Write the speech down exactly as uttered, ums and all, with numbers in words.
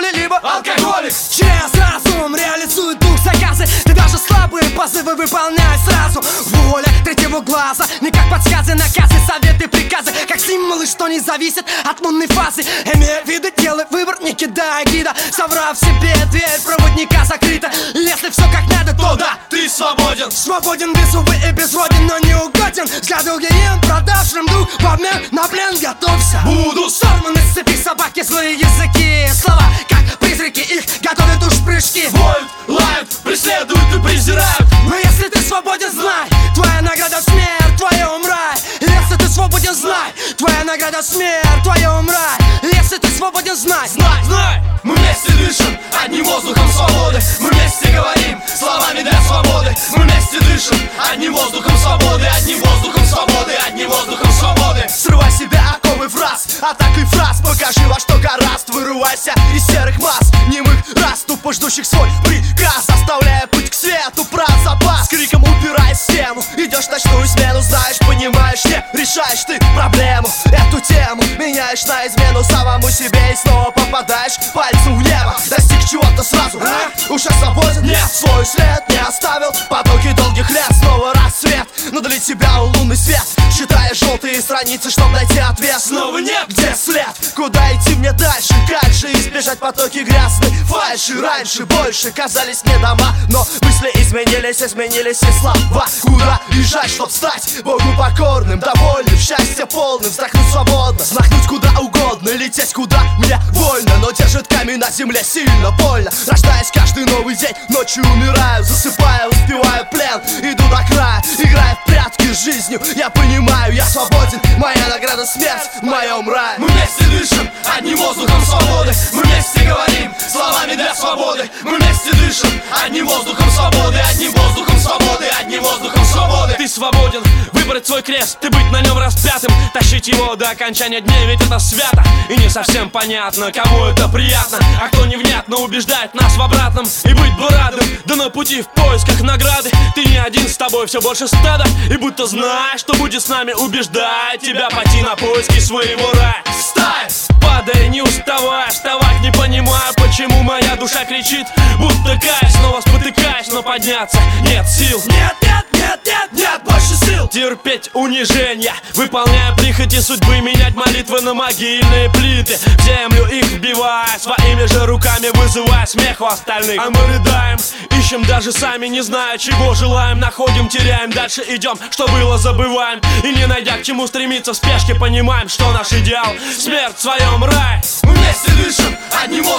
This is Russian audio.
пули, либо алкоголик. Через разум реализует дух заказы. Ты даже слабые позывы выполняй сразу. Воля третьего глаза, не как подсказы, наказы, советы, приказы, как символы, что не зависят от лунной фазы. Имея виды, делай выбор, не кидая гида. Соврав себе, дверь проводника закрыта. Если все как надо, то да, ты свободен. Свободен, без увы и безроден, но не угоден взгляду гиен, продавшим дух в обмен на плен. Готовься, буду сорваны с цепи собаки, злые языки. Слова, как призраки, их готовят уж прыжки. Воют, лают, преследуют и презирают. Но если ты свободен, знай, твоя награда смерть, твоем рай. Если ты свободен, знай, твоя награда смерть, твоем рай. Если ты свободен, знай, знай, знай. Мы вместе дышим одним воздухом свободы. Мы вместе говорим словами для свободы. Мы вместе дышим одним воздухом свободы. Одним воздухом свободы, одним воздухом свободы. Срывай себя оковы фраз, атакой фраз. Покажи, во что гораст. Вырывайся из серых масс, немых раз, тупо ждущих свой приказ, оставляя путь к свету про запас. С криком упирай в стену, идешь в ночную смену. Знаешь, понимаешь, не решаешь ты проблему. Эту тему меняешь на измену самому себе. И снова попадаешь пальцем в небо. Достиг чего-то сразу, а? Уже свободен? Нет, свой след не оставил. Потоки долгих лет, снова рассвет. Но для тебя он лунный свет. Читая желтые страницы, чтоб найти ответ. Снова нет, где след? Куда идти мне дальше? Как же избежать потоки грязной фальши? Раньше больше казались не дома, но мысли изменились, изменились и слова. Куда бежать, чтоб стать Богу покорным, довольным, счастья полным, вздохнуть свободно, взмахнуть куда угодно, лететь куда мне больно. Но держит камень на земле сильно больно. Рождаясь каждый новый день, ночью умираю, засыпаю, успеваю плен, иду до края, играя в прятки с жизнью. Я понимаю, я свободен, моя награда смерть в моем рае. Мы вместе дышим одним воздухом свободы. Мы вместе говорим словами для свободы. Мы вместе дышим одним воздухом свободы. Одним воздухом свободы, одним воздухом свободы. Ты свободен выбрать свой крест, ты быть на нем распятым, тащить его до окончания дней, ведь это свято. И не совсем понятно, кому это приятно, а кто невнятно убеждает нас в обратном. И быть бы радым, да на пути в поисках награды. Ты не один, с тобой все больше стада. И будто знаешь, что будет с нами, убеждает тебя пойти на поиски своего рая. Встань! Падай, не уставай, вставать не понимаю, почему моя душа кричит, будто кайф, снова спотыкаясь, но подняться нет сил. Нет, нет, нет, нет, нет больше сил. Терпеть унижения, выполняя прихоти судьбы, менять молитвы на могильные плиты, в землю их вбивая, своими же руками вызывая смех у остальных. А мы рыдаем, ищем даже сами, не зная, чего желаем. Находим, теряем, дальше идем, что было забываем. И не найдя к чему стремиться в спешке, понимаем, что наш идеал — смерть в своем рае. Мы вместе дышим одним